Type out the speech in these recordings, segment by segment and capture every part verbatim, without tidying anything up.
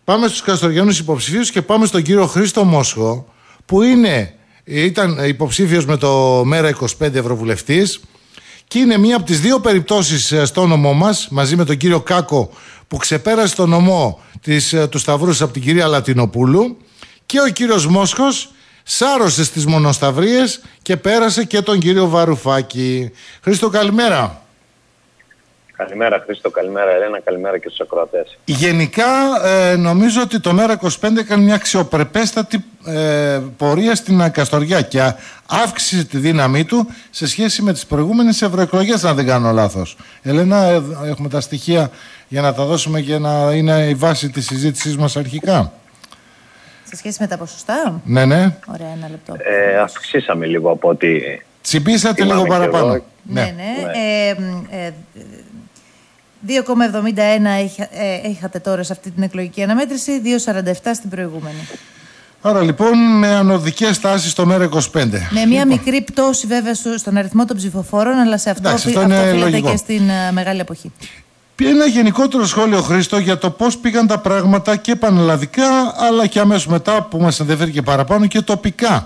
Πάμε στους καστοριανούς υποψηφίους και πάμε στον κύριο Χρήστο Μόσχο, που είναι, ήταν υποψήφιος με το Μέρα είκοσι πέντε ευρωβουλευτής και είναι μία από τις δύο περιπτώσεις στο νομό μας, μαζί με τον κύριο Κάκο που ξεπέρασε το νομό της, του Σταυρούς από την κυρία Λατινοπούλου, και ο κύριος Μόσχος σάρωσε στις μονοσταυρίες και πέρασε και τον κύριο Βαρουφάκη. Χρήστο, καλημέρα. Καλημέρα Χρήστο, καλημέρα Ελένα, καλημέρα και στους ακροατές. Γενικά ε, νομίζω ότι το Μέρα είκοσι πέντε έκανε μια αξιοπρεπέστατη ε, πορεία στην Καστοριά και αύξησε τη δύναμή του σε σχέση με τις προηγούμενες ευρωεκλογές, αν δεν κάνω λάθος. Ελένα, ε, έχουμε τα στοιχεία για να τα δώσουμε και να είναι η βάση της συζήτησής μας αρχικά. Σε σχέση με τα ποσοστά. Ναι, ναι. Ωραία, ένα λεπτό. Ε, αυξήσαμε λίγο από ότι... Τσιμπήσατε λίγο παραπάνω. Ναι, ναι. ναι. Ε, ε, δύο κόμμα εβδομήντα ένα είχα, ε, είχατε τώρα σε αυτή την εκλογική αναμέτρηση, δύο κόμμα σαράντα επτά στην προηγούμενη. Άρα λοιπόν με ανωδικές τάσεις στο Μέρα είκοσι πέντε. Με μια μικρή πτώση βέβαια στον αριθμό των ψηφοφόρων, αλλά σε αυτό, Εντάξει, αυτό οφείλεται και στην uh, μεγάλη αποχή. Ένα γενικότερο σχόλιο, Χρήστο, για το πώς πήγαν τα πράγματα και πανελλαδικά, αλλά και αμέσως μετά που μας ενδιαφέρει και παραπάνω και τοπικά.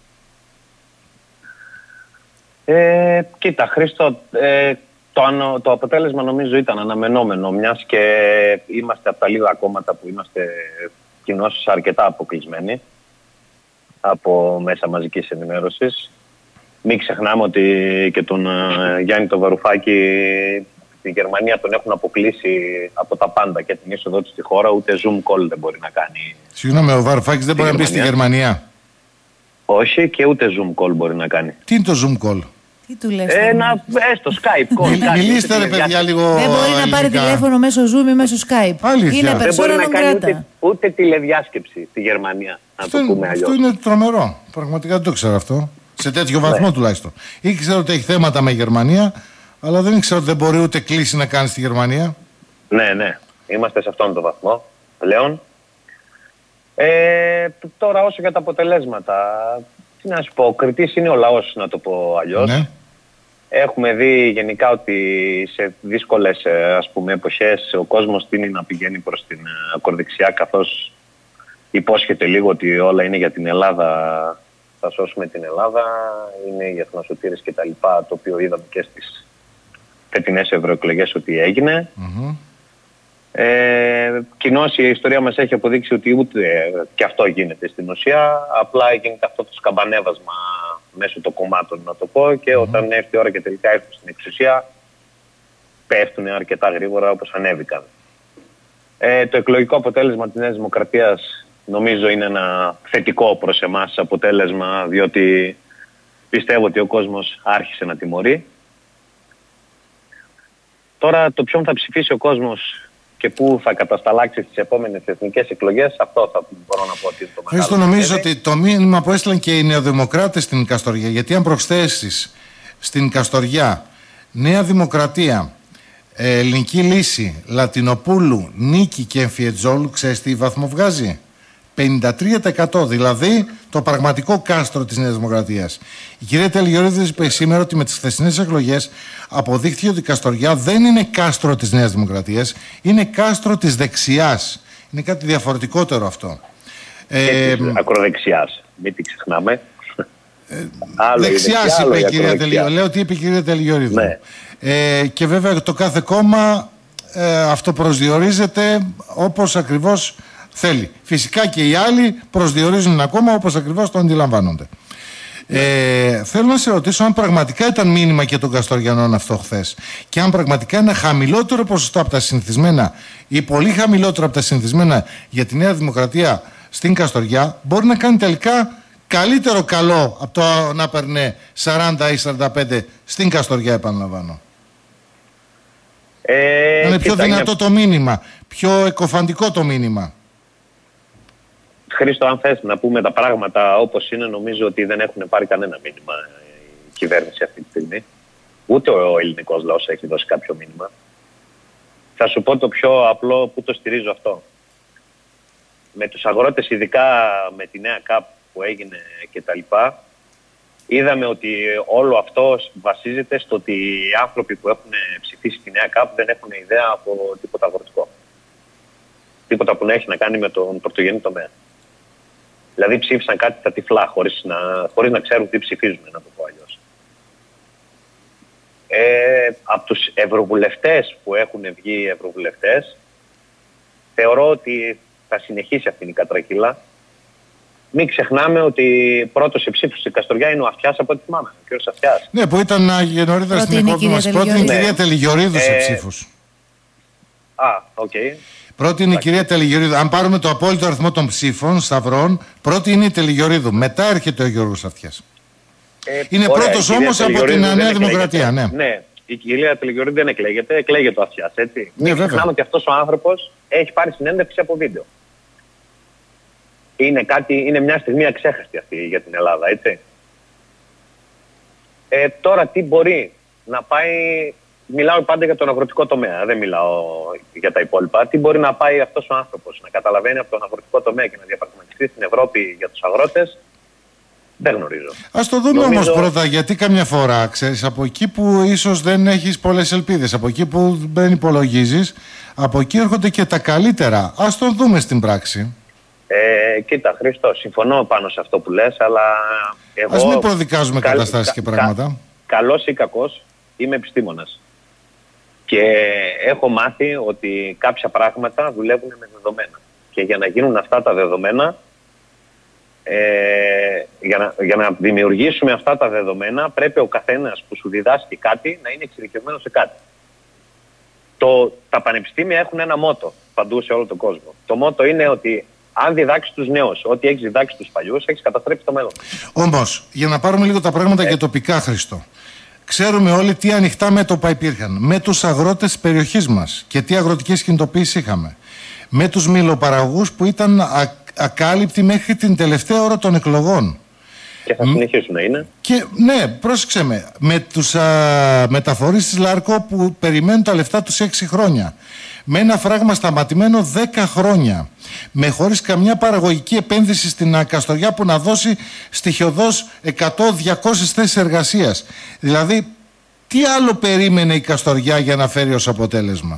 Ε, κοίτα Χρήστο, ε, το, ανο, το αποτέλεσμα νομίζω ήταν αναμενόμενο, μιας και είμαστε από τα λίγα κόμματα που είμαστε κοινώς αρκετά αποκλεισμένοι από μέσα μαζικής ενημέρωσης. Μην ξεχνάμε ότι και τον uh, Γιάννη τον Βαρουφάκη στη Γερμανία τον έχουν αποκλείσει από τα πάντα και την είσοδό του στη χώρα, ούτε Zoom call δεν μπορεί να κάνει. Συγγνώμη, ο Βαρουφάκης δεν μπορεί να μπει στη Γερμανία. Όχι, και ούτε Zoom call μπορεί να κάνει. Τι είναι το Zoom call? Τι του λες? Ένα, έστω Skype call. Μιλήστε ρε παιδιά λίγο. Δεν μπορεί να πάρει τηλέφωνο μέσω Zoom ή μέσω Skype. Αλήθεια. Δεν Είναι μπορεί persona να non κάνει grata. ούτε, ούτε τηλεδιάσκεψη στη Γερμανία, να το πούμε αλλιώς. Αυτό είναι τρομερό. Πραγματικά δεν το ξέρω αυτό. Σε τέτοιο βαθμό ναι. τουλάχιστον. Ήξερα ότι έχει θέματα με Γερμανία, αλλά δεν ήξερα ότι δεν μπορεί ούτε κλίση να κάνει στη Γερμανία. Ναι, ναι. Είμαστε σε αυτόν τον βαθμό πλέον. Ε, τώρα όσο για τα αποτελέσματα, τι να σου πω, ο κριτής είναι ο λαός, να το πω αλλιώς. Ναι. Έχουμε δει γενικά ότι σε δύσκολες ας πούμε, εποχές ο κόσμος τείνει να πηγαίνει προς την ακροδεξιά, καθώς υπόσχεται λίγο ότι όλα είναι για την Ελλάδα, θα σώσουμε την Ελλάδα, είναι οι εθνοσωτήρες κτλ. Το οποίο είδαμε και στις φετινές ευρωεκλογές ότι έγινε. Mm-hmm. Ε, κοινώς η ιστορία μας έχει αποδείξει ότι ούτε και αυτό γίνεται στην ουσία, απλά γίνεται αυτό το σκαμπανέβασμα μέσω των κομμάτων, να το πω, και mm-hmm. όταν έρθει η ώρα και τελικά έρθουν στην εξουσία πέφτουν αρκετά γρήγορα όπως ανέβηκαν. Ε, το εκλογικό αποτέλεσμα της Νέας Δημοκρατίας νομίζω είναι ένα θετικό προς εμάς αποτέλεσμα, διότι πιστεύω ότι ο κόσμος άρχισε να τιμωρεί. Τώρα το ποιον θα ψηφίσει ο κόσμος και πού θα κατασταλάξει στις επόμενες εθνικές εκλογές, αυτό θα μπορώ να πω ότι είναι το μεγάλο. Χρήστο, νομίζω ότι το μήνυμα που έστειλαν και οι νεοδημοκράτες στην Καστοριά, γιατί αν προσθέσεις στην Καστοριά Νέα Δημοκρατία, Ελληνική Λύση, Λατινοπούλου, Νίκη και Εμφιετζόλου, ξέρεις τι βαθμό βγάζει? πενήντα τρία τοις εκατό, δηλαδή το πραγματικό κάστρο της Νέας Δημοκρατίας. Η κυρία Τελγιορίδη είπε σήμερα ότι με τις χθεσινές εκλογές αποδείχθηκε ότι η Καστοριά δεν είναι κάστρο της Νέας Δημοκρατίας, είναι κάστρο της δεξιάς. Είναι κάτι διαφορετικότερο αυτό. Και ε, της ακροδεξιάς, μην την ξεχνάμε. Ε, δεξιάς είπε η κυρία Τελγιορίδη. Λέω τι είπε η κυρία Τελγιορίδη. Ναι. Ε, και βέβαια το κάθε κόμμα ε, αυτοπροσδιορίζεται όπως ακριβώς θέλει. Φυσικά και οι άλλοι προσδιορίζουν ένα κόμμα όπως ακριβώς το αντιλαμβάνονται. Ε, θέλω να σε ρωτήσω αν πραγματικά ήταν μήνυμα και των Καστοριανών αυτό χθες και αν πραγματικά είναι χαμηλότερο ποσοστό από τα συνηθισμένα ή πολύ χαμηλότερο από τα συνηθισμένα για τη Νέα Δημοκρατία στην Καστοριά μπορεί να κάνει τελικά καλύτερο καλό από το να παίρνει σαράντα ή σαράντα πέντε στην Καστοριά, επαναλαμβάνω. Ε, να είναι πιο δυνατό είναι... το μήνυμα, πιο εκοφαντικό το μήνυμα. Χρήστο, αν θες να πούμε τα πράγματα όπως είναι, νομίζω ότι δεν έχουν πάρει κανένα μήνυμα η κυβέρνηση αυτή τη στιγμή. Ούτε ο ελληνικός λαός έχει δώσει κάποιο μήνυμα. Θα σου πω το πιο απλό που το στηρίζω αυτό. Με τους αγρότες, ειδικά με τη νέα ΚΑΠ που έγινε κτλ., είδαμε ότι όλο αυτό βασίζεται στο ότι οι άνθρωποι που έχουν ψηφίσει τη νέα ΚΑΠ δεν έχουν ιδέα από τίποτα αγροτικό. Τίποτα που να έχει να κάνει με τον πρωτογενή τομέα. Δηλαδή ψήφισαν κάτι στα τυφλά, χωρίς να, χωρίς να ξέρουν τι ψηφίζουν, να το πω αλλιώς. Ε, από τους ευρωβουλευτές που έχουν βγει ευρωβουλευτές, θεωρώ ότι θα συνεχίσει αυτή η κατρακύλα. Μην ξεχνάμε ότι πρώτος σε ψήφους στην Καστοριά είναι ο Αυτιάς, από ό,τι θυμάμαι. Ο κ. Αυτιάς. Ναι, που ήταν νωρίτερα στην εκπομπή μας. Πρώτη είναι η κυρία Τελιγιορίδου σε ψήφους. Α, οκ. Okay. Πρώτη είναι η κυρία Τελιγιορίδου. Αν πάρουμε το απόλυτο αριθμό των ψήφων, σταυρών, πρώτη είναι η Τελιγιορίδου. Μετά έρχεται ο Γιώργος Αυτιάς. Ε, είναι πρώτος όμως από την Νέα Δημοκρατία. Ναι. ναι, η κυρία Τελιγιορίδου δεν εκλέγεται, εκλέγεται ο Αυτιάς. Έτσι. Ναι, μην ξεχνάμε ότι αυτός ο άνθρωπος έχει πάρει συνέντευξη από βίντεο. Είναι, κάτι, είναι μια στιγμή αξέχαστη αυτή για την Ελλάδα, έτσι. Ε, τώρα τι μπορεί να πάει, μιλάω πάντα για τον αγροτικό τομέα, δεν μιλάω για τα υπόλοιπα. Τι μπορεί να πάει αυτός ο άνθρωπος να καταλαβαίνει από τον αγροτικό τομέα και να διαπραγματευτεί στην Ευρώπη για τους αγρότες, δεν γνωρίζω. Ας το δούμε Νομίζω... όμως πρώτα, γιατί καμιά φορά, ξέρεις, από εκεί που ίσως δεν έχεις πολλές ελπίδες, από εκεί που δεν υπολογίζεις, από εκεί έρχονται και τα καλύτερα. Ας το δούμε στην πράξη. Ε, κοίτα, Χρήστο, συμφωνώ πάνω σε αυτό που λες, αλλά εγώ... Ας μην προδικάζουμε κα, καταστάσεις κα, και πράγματα. Κα, καλός ή κακός, είμαι επιστήμονας. Και έχω μάθει ότι κάποια πράγματα δουλεύουν με δεδομένα. Και για να γίνουν αυτά τα δεδομένα, ε, για, να, για να δημιουργήσουμε αυτά τα δεδομένα, πρέπει ο καθένας που σου διδάσκει κάτι να είναι εξειδικευμένος σε κάτι. Το, τα πανεπιστήμια έχουν ένα μότο παντού σε όλο τον κόσμο. Το μότο είναι ότι αν διδάξει τους νέους ό,τι έχεις διδάξει τους παλιούς, έχεις καταστρέψει το μέλλον. Όμως, για να πάρουμε λίγο τα πράγματα ε. και τοπικά, Χριστό. Ξέρουμε όλοι τι ανοιχτά μέτωπα υπήρχαν με τους αγρότες της περιοχής μας και τι αγροτικές κινητοποίησεις είχαμε. Με τους μιλοπαραγωγούς που ήταν α, ακάλυπτοι μέχρι την τελευταία ώρα των εκλογών. Και θα συνεχίσουν να είναι. Και ναι, πρόσεξε με. Με τους α, μεταφορείς της Λάρκο που περιμένουν τα λεφτά τους έξι χρόνια. Με ένα φράγμα σταματημένο δέκα χρόνια. Με χωρίς καμιά παραγωγική επένδυση στην Καστοριά που να δώσει στοιχειοδός εκατό με διακόσιες θέσεις εργασίας. Δηλαδή, τι άλλο περίμενε η Καστοριά για να φέρει ως αποτέλεσμα.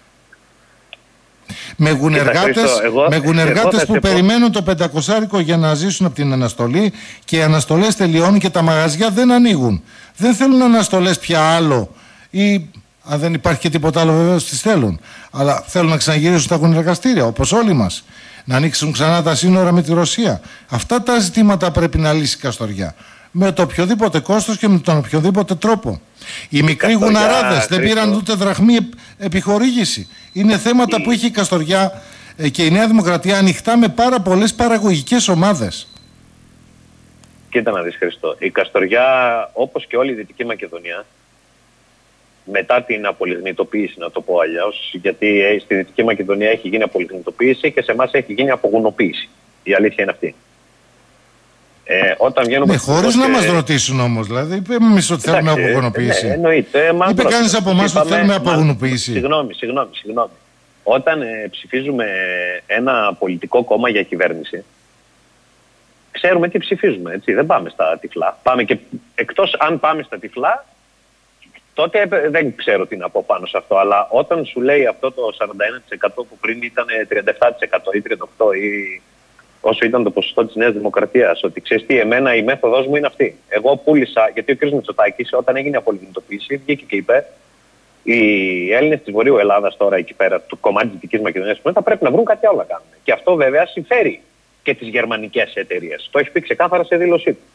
Με γουνεργάτες, εγώ, με γουνεργάτες που πω... περιμένουν το πεντακοσάρικο για να ζήσουν από την αναστολή και οι αναστολές τελειώνουν και τα μαγαζιά δεν ανοίγουν. Δεν θέλουν αναστολές πια άλλο ή... Αν δεν υπάρχει και τίποτα άλλο, βεβαίως τις θέλουν. Αλλά θέλουν να ξαναγυρίσουν τα γουνεργαστήρια, όπως όλοι μας. Να ανοίξουν ξανά τα σύνορα με τη Ρωσία. Αυτά τα ζητήματα πρέπει να λύσει η Καστοριά. Με το οποιοδήποτε κόστος και με τον οποιοδήποτε τρόπο. Οι μικροί γουναράδες δεν πήραν ούτε δραχμή επιχορήγηση. Είναι θέματα που είχε η Καστοριά και η Νέα Δημοκρατία ανοιχτά με πάρα πολλές παραγωγικές ομάδες. Κοίτα να δεις, Χριστό. Η Καστοριά, όπως και όλη η Δυτική Μακεδονία, μετά την απολιγνητοποίηση, να το πω αλλιώς, γιατί στη Δυτική Μακεδονία έχει γίνει απολιγνητοποίηση και σε εμάς έχει γίνει απογουνοποίηση. Η αλήθεια είναι αυτή. Ε, όταν βγαίνουμε ναι, χωρίς και... να μας ρωτήσουν όμως, δηλαδή, είπε εμείς ότι θέλουμε απογουνοποίηση. Ναι, εννοείται. Είπε κανείς από εμάς ότι θέλουμε απογουνοποίηση. Συγγνώμη, συγγνώμη, συγγνώμη. Όταν ε, ψηφίζουμε ένα πολιτικό κόμμα για κυβέρνηση, ξέρουμε τι ψηφίζουμε, έτσι. Δεν πάμε στα τυφλά. Πάμε και, εκτός αν πάμε στα τυφλά, τότε δεν ξέρω τι να πω πάνω σε αυτό, αλλά όταν σου λέει αυτό το σαράντα ένα τοις εκατό που πριν ήταν τριάντα επτά τοις εκατό ή τριάντα οκτώ τοις εκατό ή όσο ήταν το ποσοστό της Νέας Δημοκρατίας, ότι ξέρεις τι, εμένα η μέθοδος μου είναι αυτή. Εγώ πούλησα, γιατί ο κ. Μητσοτάκης όταν έγινε η απολιγνητοποίηση βγήκε και είπε οι Έλληνες της Βορείου Ελλάδας τώρα εκεί πέρα, του κομμάτι της Δυτικής Μακεδονίας, θα πρέπει να βρουν κάτι άλλο να κάνουν. Και αυτό βέβαια συμφέρει και τις γερμανικές εταιρείες. Το έχει πει ξεκάθαρα σε δήλωσή του.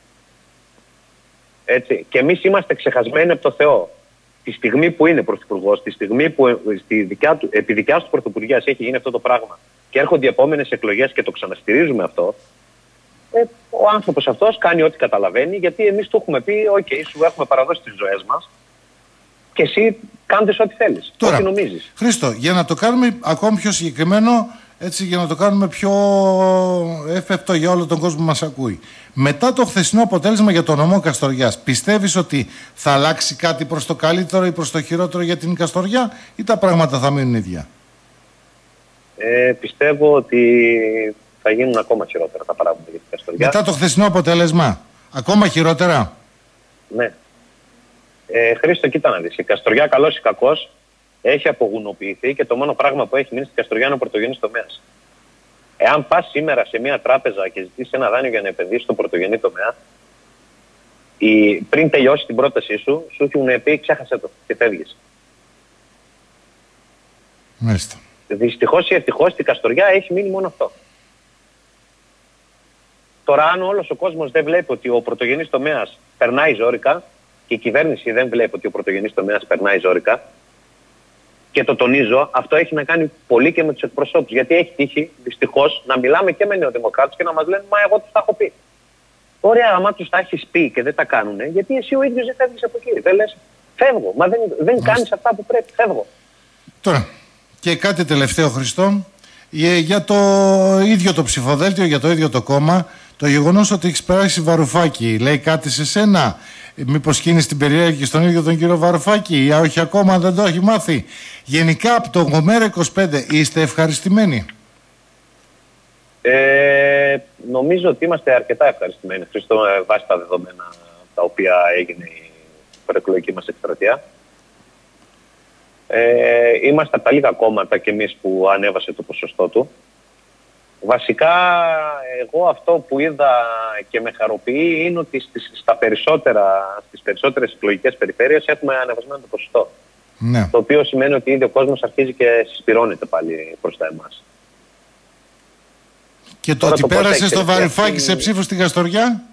Έτσι. Και εμείς είμαστε ξεχασμένοι από το Θεό. Τη στιγμή που είναι πρωθυπουργός, τη στιγμή που στη δικιά του, επί δικιάς του πρωθυπουργίας έχει γίνει αυτό το πράγμα και έρχονται οι επόμενες εκλογές και το ξαναστηρίζουμε αυτό, ε, ο άνθρωπος αυτός κάνει ό,τι καταλαβαίνει, γιατί εμείς του έχουμε πει: «Οκ, okay, σου έχουμε παραδώσει τις ζωές μας και εσύ κάντε ό,τι θέλεις». Τώρα, ό,τι νομίζεις. Χρήστο, για να το κάνουμε ακόμη πιο συγκεκριμένο, έτσι, για να το κάνουμε πιο εύπεπτο για όλο τον κόσμο που μας ακούει. Μετά το χθεσινό αποτέλεσμα για το νομό Καστοριάς, πιστεύεις ότι θα αλλάξει κάτι προς το καλύτερο ή προς το χειρότερο για την Καστοριά ή τα πράγματα θα μείνουν ίδια? Ε, πιστεύω ότι θα γίνουν ακόμα χειρότερα τα πράγματα για την Καστοριά. Μετά το χθεσινό αποτέλεσμα, ακόμα χειρότερα? Ναι. Ε, Χρήστο, κοίτα να δεις. Η Καστοριά, καλός ή κακός, έχει απογουνοποιηθεί και το μόνο πράγμα που έχει μείνει στην Καστοριά είναι ο πρωτογενής τομέας. Εάν πας σήμερα σε μια τράπεζα και ζητήσεις ένα δάνειο για να επενδύσεις στον πρωτογενή τομέα, η, πριν τελειώσει την πρότασή σου, σου έχουν πει ξέχασε το και φεύγεις. Μάλιστα. Δυστυχώς ή ευτυχώς στην Καστοριά έχει μείνει μόνο αυτό. Τώρα, αν όλος ο κόσμος δεν βλέπει ότι ο πρωτογενής τομέας περνάει ζόρικα και η κυβέρνηση δεν βλέπει ότι ο πρωτογενής τομέας περνάει ζόρικα, και το τονίζω, αυτό έχει να κάνει πολύ και με τους εκπροσώπους. Γιατί έχει τύχει, δυστυχώς, να μιλάμε και με νεοδημοκράτες και να μας λένε «Μα εγώ τους τα έχω πει». Ωραία, άμα τους τα έχεις πει και δεν τα κάνουνε, γιατί εσύ ο ίδιος δεν φεύγεις από εκεί. Δεν λες «Φεύγω». Μα δεν, δεν κάνεις αυτά που πρέπει. Φεύγω. Τώρα, και κάτι τελευταίο, Χριστό, για το ίδιο το ψηφοδέλτιο, για το ίδιο το κόμμα, το γεγονός ότι έχεις περάσει Βαρουφάκη, λέει κάτι σε σένα? Μήπως κίνεις την περιέργεια στον ίδιο τον κύριο Βαρουφάκη, ή όχι ακόμα δεν το έχει μάθει? Γενικά από το Μέρα είκοσι πέντε είστε ευχαριστημένοι? Ε, νομίζω ότι είμαστε αρκετά ευχαριστημένοι, Χριστό, βάσει τα δεδομένα τα οποία έγινε η προεκλογική μας εκστρατεία. Ε, είμαστε από τα λίγα κόμματα κι εμείς που ανέβασε το ποσοστό του. Βασικά, εγώ αυτό που είδα και με χαροποιεί είναι ότι στις, στα περισσότερα, στις περισσότερες εκλογικές περιφέρειες έχουμε ανεβασμένο το ποσοστό. Ναι. Το οποίο σημαίνει ότι ήδη ο κόσμος αρχίζει και συσπυρώνεται πάλι προς τα εμάς. Και το Τώρα ότι το πέρασε στο Βαρουφάκη σε ψήφους στην Καστοριά?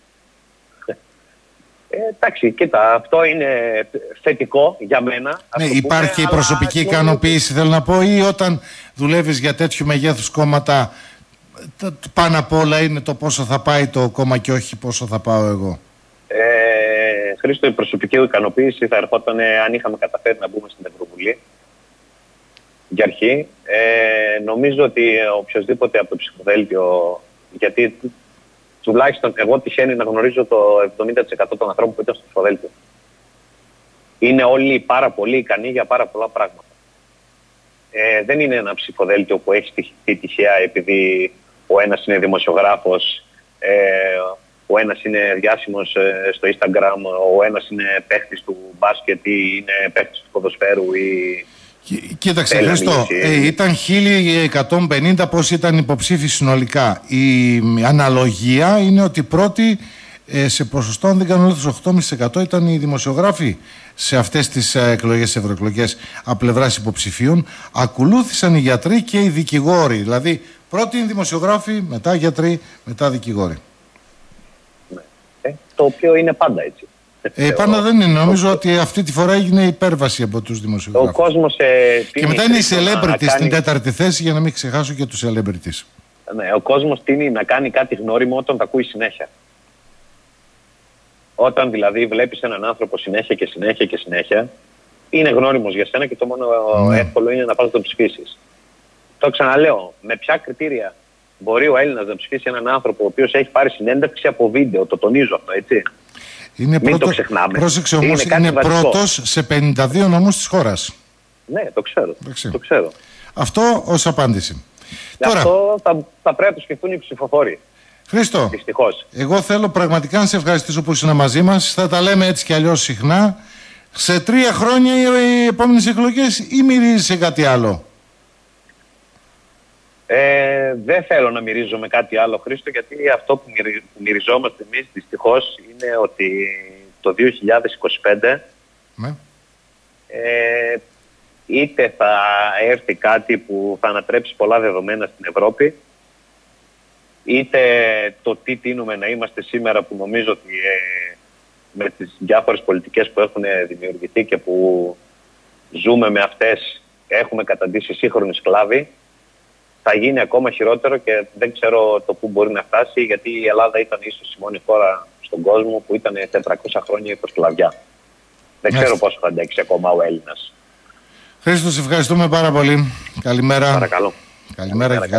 Ε, εντάξει, κοίτα, αυτό είναι θετικό για μένα. Ναι, υπάρχει και η προσωπική ικανοποίηση, θέλω να πω, ή όταν δουλεύεις για τέτοιου μεγέθους κόμματα, πάνω απ' όλα είναι το πόσο θα πάει το κόμμα και όχι πόσο θα πάω εγώ? Ε, Χρήστο, η προσωπική ικανοποίηση θα ερχόταν αν είχαμε καταφέρει να μπούμε στην Ευρωβουλή. Για αρχή, ε, νομίζω ότι οποιοδήποτε από το ψηφοδέλτιο, γιατί τουλάχιστον εγώ τυχαίνει να γνωρίζω το εβδομήντα τοις εκατό των ανθρώπων που ήταν στο ψηφοδέλτιο. Είναι όλοι πάρα πολύ ικανοί για πάρα πολλά πράγματα. Ε, δεν είναι ένα ψηφοδέλτιο που έχει στοιχηθεί τυχαία επειδή ο ένας είναι δημοσιογράφος, ε, ο ένας είναι διάσημος ε, στο Instagram, ο ένας είναι παίχτης του μπάσκετ ή είναι παίχτης του ποδοσφαίρου ή... Κοίταξε, Χρήστο, ε, ήταν χίλια εκατόν πενήντα πώς ήταν υποψήφοι συνολικά. Η αναλογία είναι ότι πρώτοι ε, σε ποσοστό, αν δεν κάνω λάθος, οκτώ κόμμα πέντε τοις εκατό ήταν οι δημοσιογράφοι σε αυτές τις ε, εκλογές, ευρωεκλογές από πλευράς υποψηφίων. Ακολούθησαν οι γιατροί και οι δικηγόροι. Δηλαδή, πρώτοι είναι δημοσιογράφοι, μετά γιατροί, μετά δικηγόροι. Ναι. Ε, το οποίο είναι πάντα έτσι. Ε, πάντα δεν είναι. Νομίζω ότι αυτή τη φορά έγινε υπέρβαση από τους δημοσιογράφους. Ο κόσμος, ε, και μετά είναι οι celebrities κάνει... στην τέταρτη θέση, για να μην ξεχάσω και τους celebrities. Ναι, ο κόσμος τείνει να κάνει κάτι γνώριμο όταν τα ακούει συνέχεια. Όταν δηλαδή βλέπεις έναν άνθρωπο συνέχεια και συνέχεια και συνέχεια, είναι γνώριμος για σένα και το μόνο ναι. εύκολο είναι να πας να τον ψηφίσεις. Το ξαναλέω, με ποια κριτήρια μπορεί ο Έλληνας να ψηφίσει έναν άνθρωπο ο οποίος έχει πάρει συνέντευξη από βίντεο? Το τονίζω αυτό, έτσι. Είναι Μην πρώτο, το ξεχνάμε. Πρόσεξε όμως, είναι, είναι πρώτος σε πενήντα δύο νομούς της χώρας. Ναι, το ξέρω. το ξέρω. Αυτό ως απάντηση. Τώρα, αυτό θα, θα πρέπει να το σκεφτούν οι ψηφοφόροι. Χρήστο, δυστυχώς. Εγώ θέλω πραγματικά να σε ευχαριστήσω που ήσουν μαζί μας. Θα τα λέμε έτσι κι αλλιώς συχνά. Σε τρία χρόνια οι επόμενες εκλογές ή μυρίζεις σε κάτι άλλο? Ε, δεν θέλω να μυρίζομαι κάτι άλλο, Χρήστο, γιατί αυτό που, μυρι, που μυριζόμαστε εμείς δυστυχώς είναι ότι το δύο χιλιάδες είκοσι πέντε ναι. ε, είτε θα έρθει κάτι που θα ανατρέψει πολλά δεδομένα στην Ευρώπη, είτε το τι τείνουμε να είμαστε σήμερα, που νομίζω ότι ε, με τις διάφορες πολιτικές που έχουν δημιουργηθεί και που ζούμε με αυτές έχουμε καταντήσει σύγχρονοι σκλάβοι, θα γίνει ακόμα χειρότερο και δεν ξέρω το πού μπορεί να φτάσει, γιατί η Ελλάδα ήταν ίσως η μόνη χώρα στον κόσμο που ήταν τετρακόσια χρόνια υπό σκλαβιά. Δεν ξέρω yes. πόσο θα αντέξει ακόμα ο Έλληνας. Χρήστο, σε ευχαριστούμε πάρα πολύ. Καλημέρα. Παρακαλώ. Καλημέρα. Καλημέρα.